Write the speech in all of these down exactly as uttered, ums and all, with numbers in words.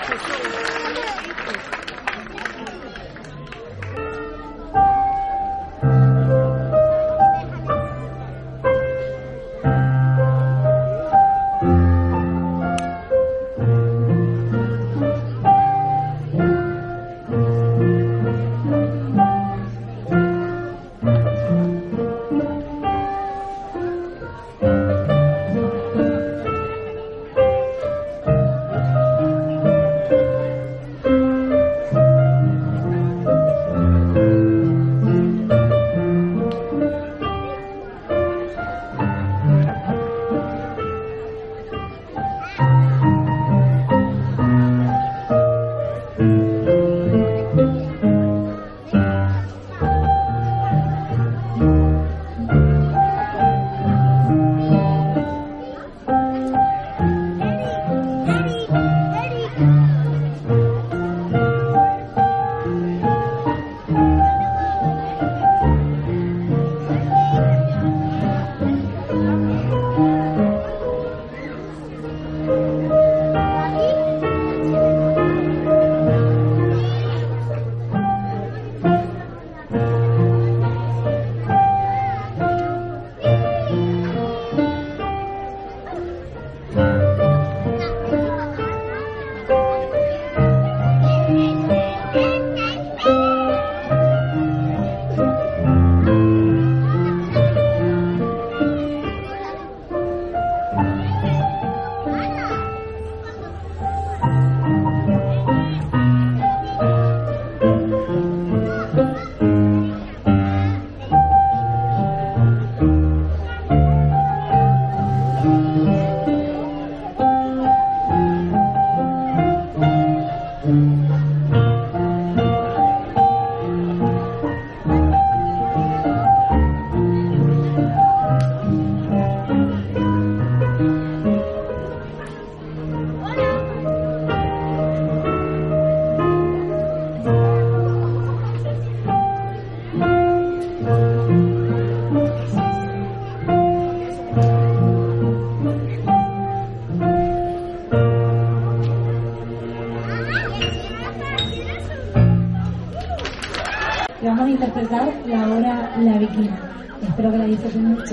Vamos a interpretar la obra La Viquina. Espero que la disfruten mucho.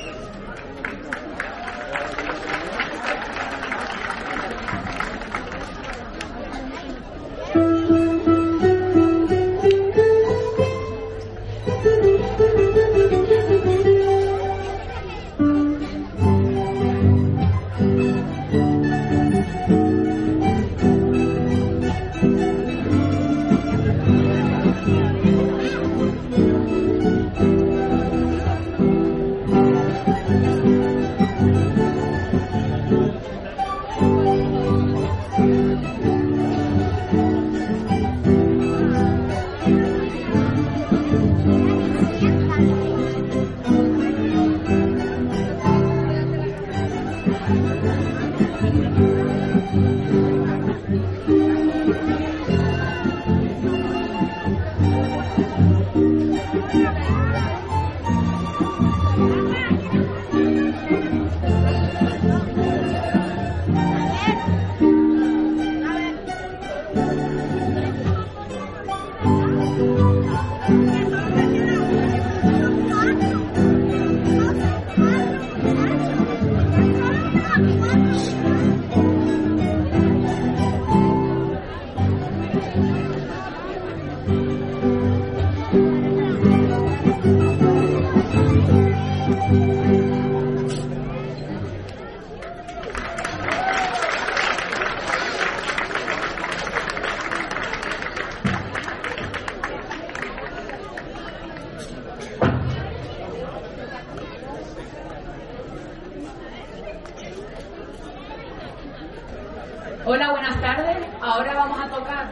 Hola, buenas tardes. Ahora vamos a tocar,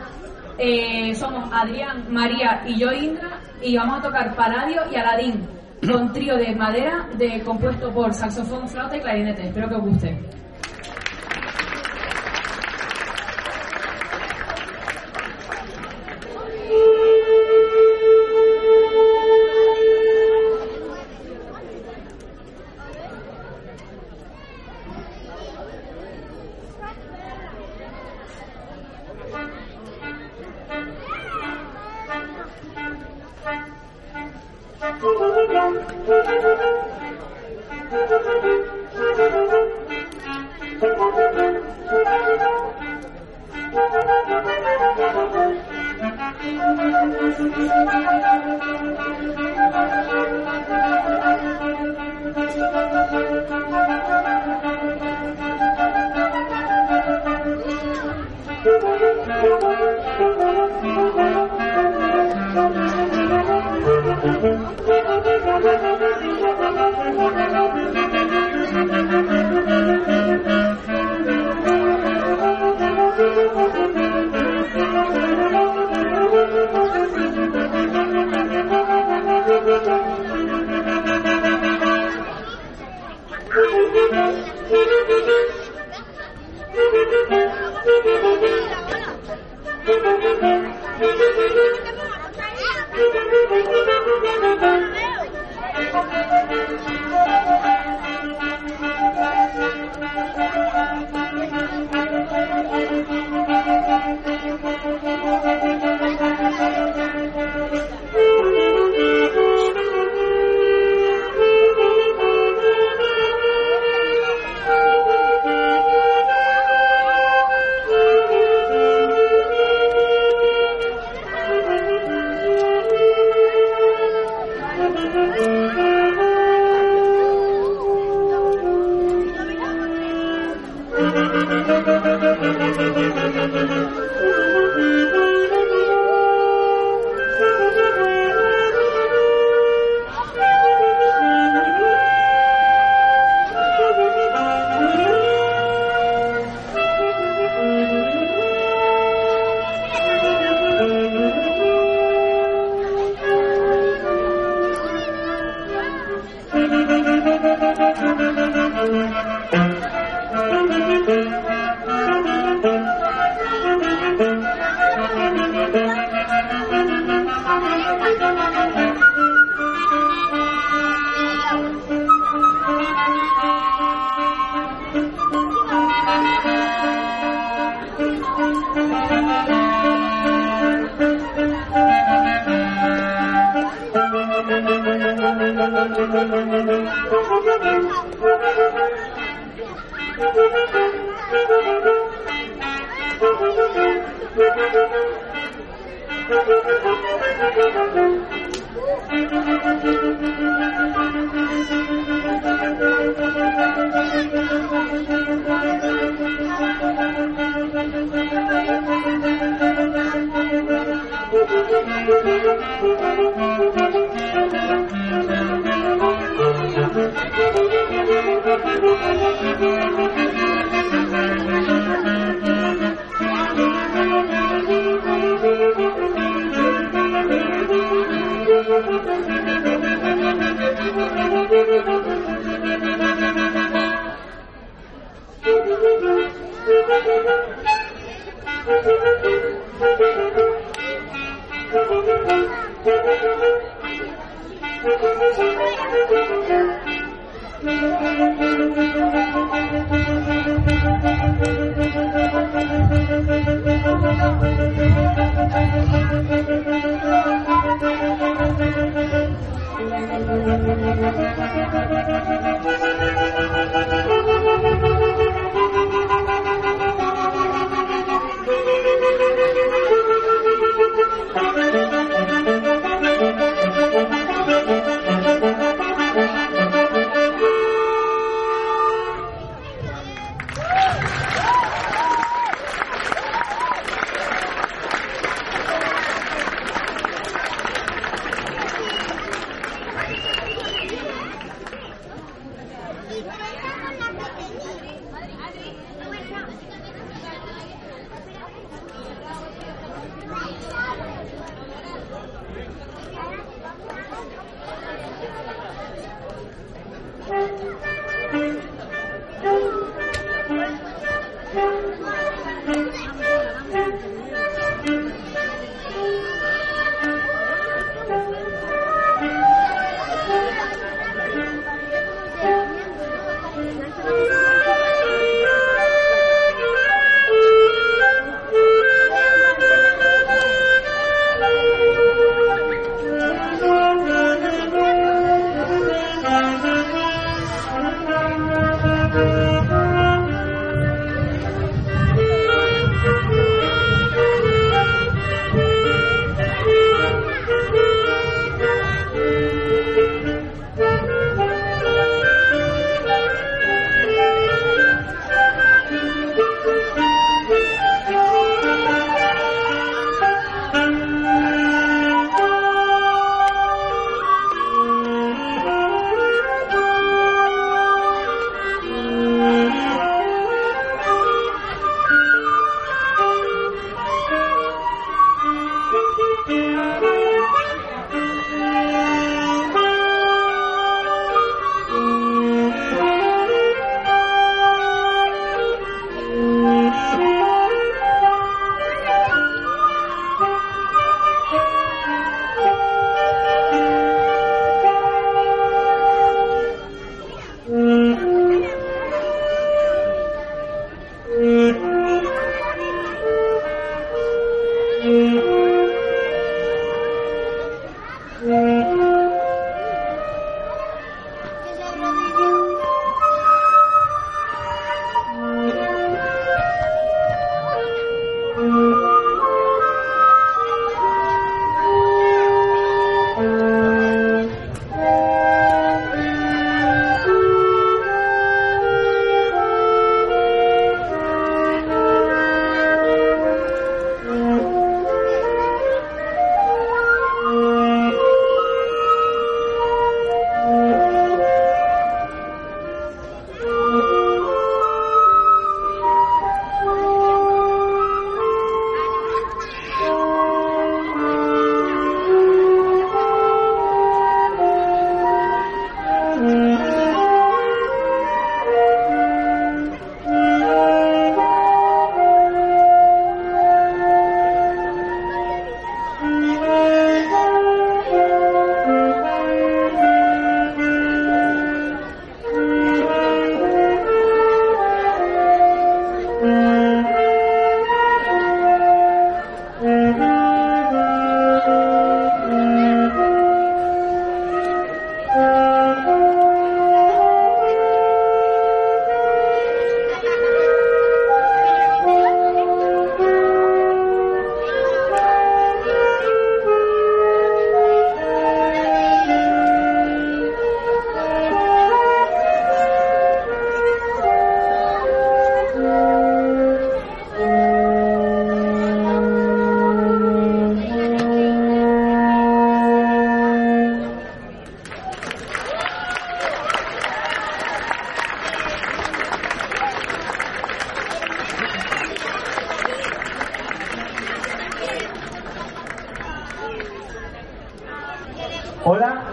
eh, somos Adrián, María y yo, Indra, y vamos a tocar Paladio y Aladín, con trío de madera de, compuesto por saxofón, flauta y clarinete. Espero que os guste. Hola.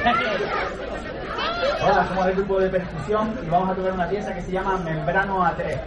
Hola, somos el grupo de percusión y vamos a tocar una pieza que se llama Membrano A tres.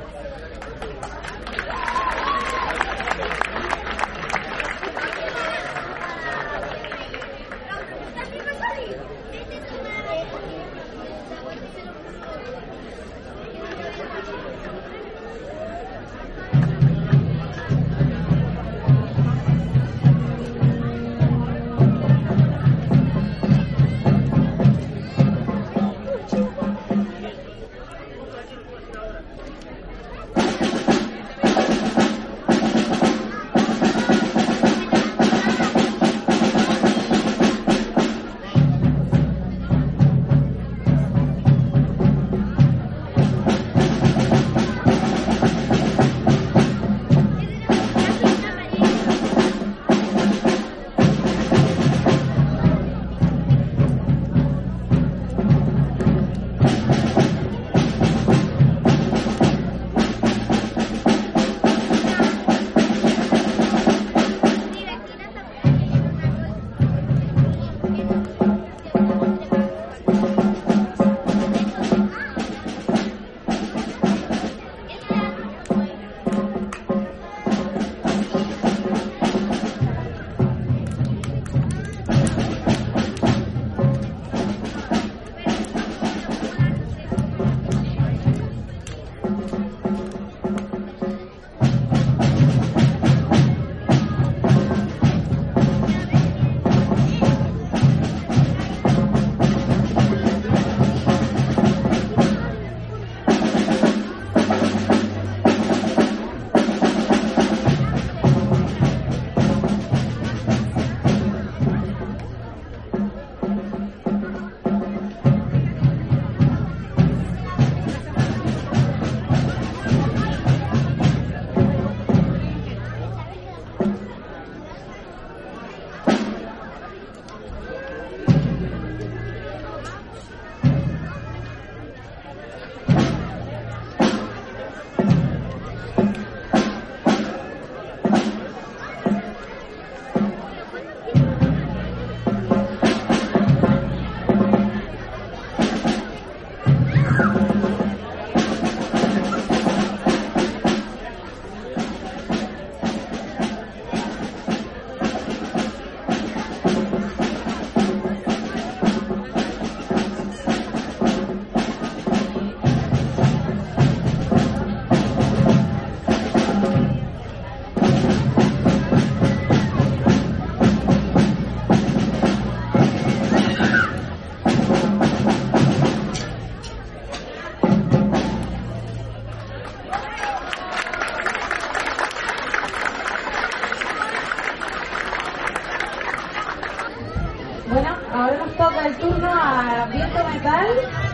el turno a viento metal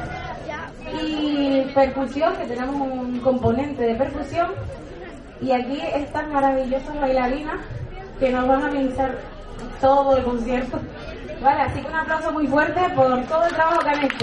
y percusión, que tenemos un componente de percusión, y aquí estas maravillosas bailarinas que nos van a amenizar todo el concierto. Vale, así que un aplauso muy fuerte por todo el trabajo que han hecho.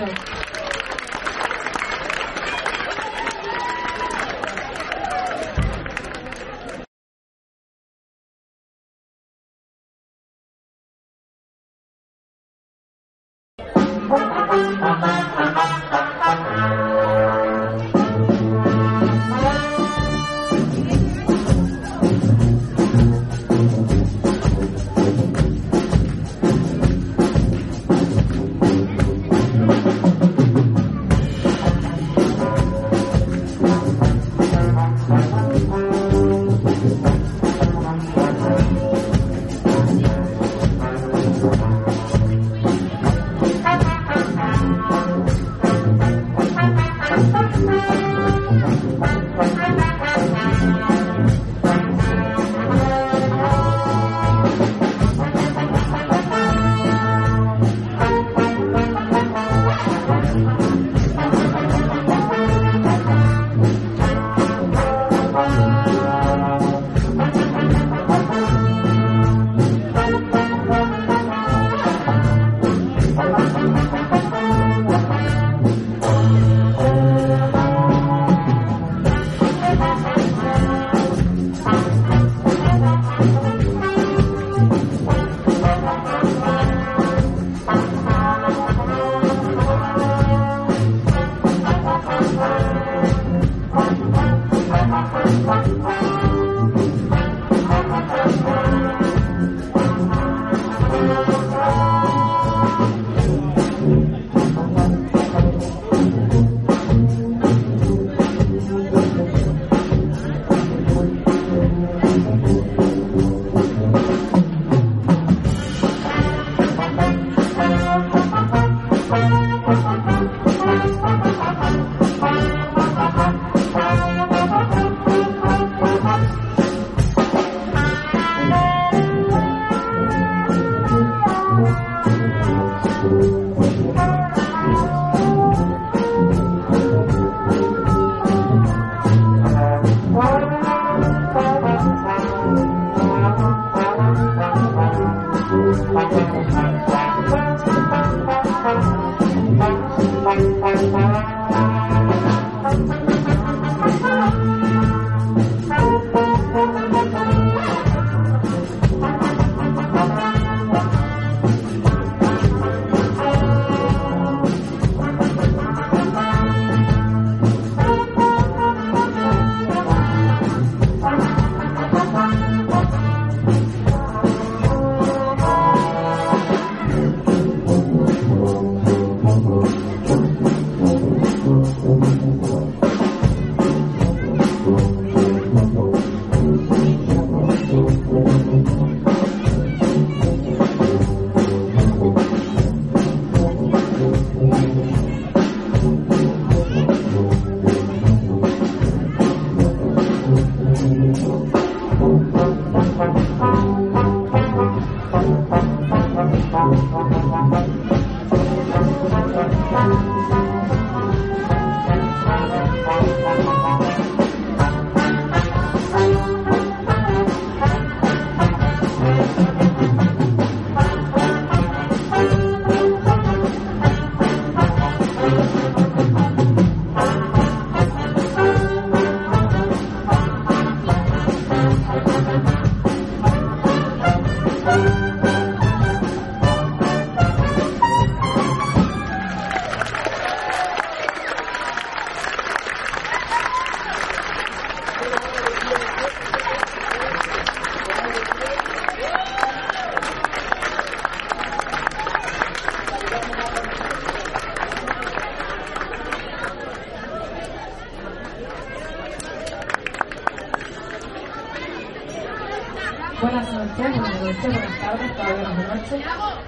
Buenas noches, buenas noches, buenas tardes, todavía buenas noches.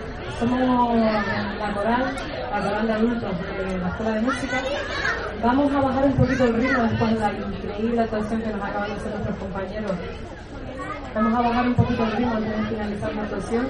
Somos la coral, la coral de adultos de la Escuela de Música. Vamos a bajar un poquito el ritmo después de la increíble actuación que nos acaban de hacer nuestros compañeros. Vamos a bajar un poquito el ritmo antes de finalizar la actuación.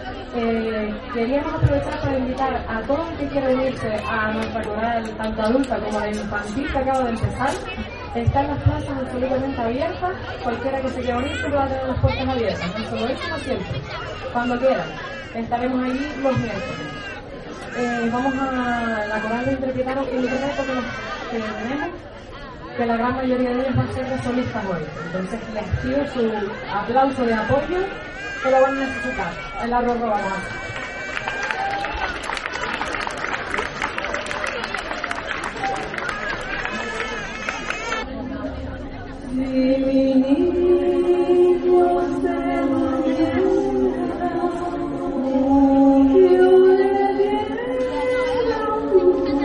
Eh, queríamos aprovechar para invitar a todo el que quiera unirse a nuestra coral, tanto adulta como la infantil que acaba de empezar. Están las plazas absolutamente abiertas, cualquiera que se quiera unir va a tener las puertas abiertas, no solo hoy sino siempre, cuando quieran. Estaremos allí los miércoles. Eh, vamos a la coral de interpretar un libreto que, nos, que tenemos, que la gran mayoría de ellos va a ser de solistas hoy. Entonces les pido su aplauso de apoyo, que lo van a necesitar. El arroz lo vamos a hacer. Si mi niño se muriera, yo le diera un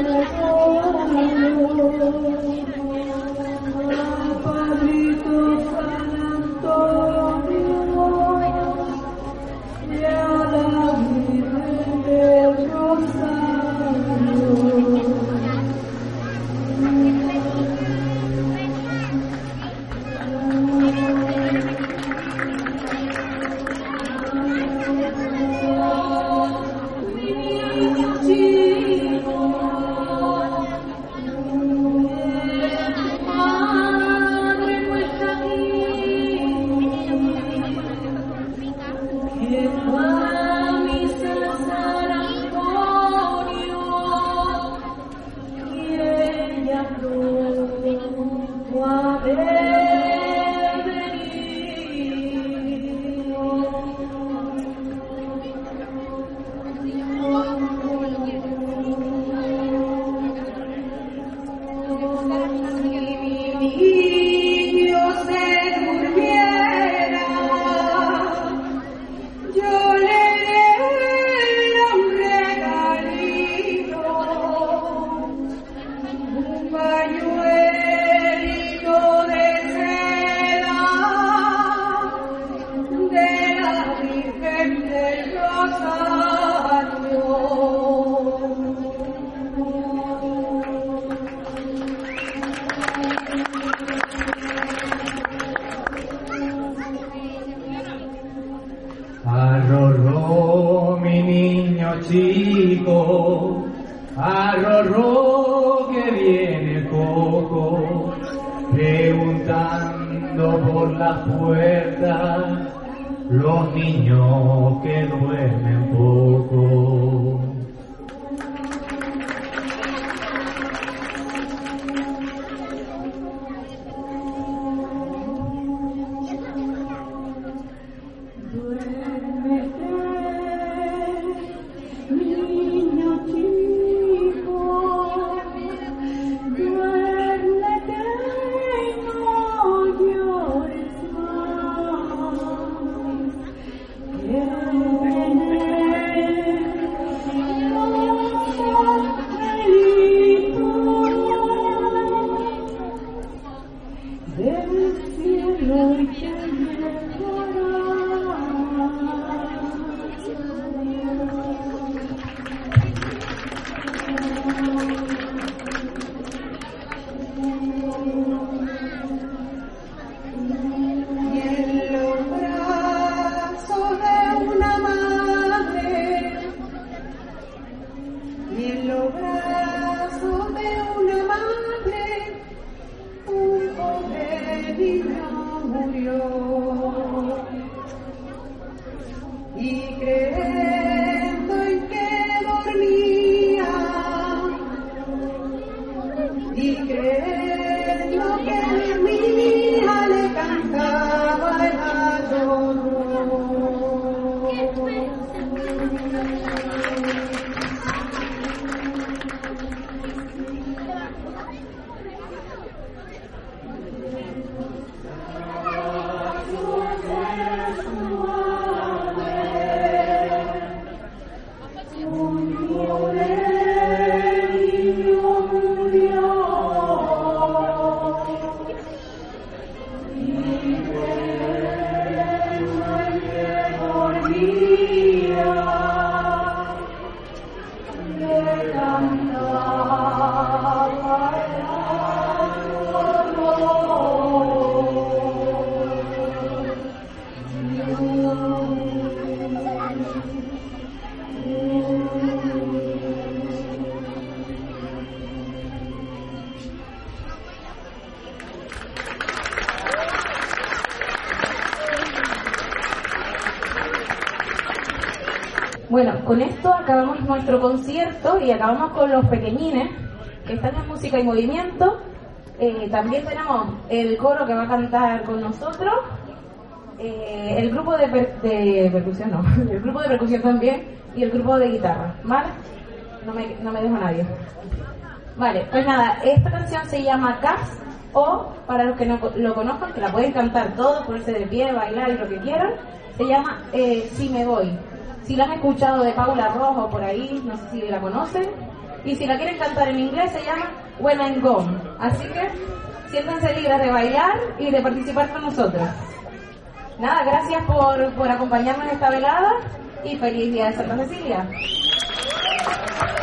regalo, Padrito San Antonio, y a la chico, arrorró que viene poco, preguntando por las puertas, los niños que duermen poco. Bueno, con esto acabamos nuestro concierto y acabamos con los pequeñines que están en música y movimiento. Eh, también tenemos el coro que va a cantar con nosotros, eh, el grupo de, per de percusión, no, el grupo de percusión también y el grupo de guitarra, ¿vale? No me, no me dejo a nadie. Vale, pues nada, esta canción se llama Cas, o para los que no lo conozcan, que la pueden cantar todos, ponerse de pie, bailar y lo que quieran, se llama eh, Si me voy. Si la han escuchado de Paula Rojo por ahí, no sé si la conocen. Y si la quieren cantar en inglés, se llama When I'm Gone. Así que siéntanse libres de bailar y de participar con nosotros. Nada, gracias por, por acompañarnos en esta velada y feliz día de Santa Cecilia.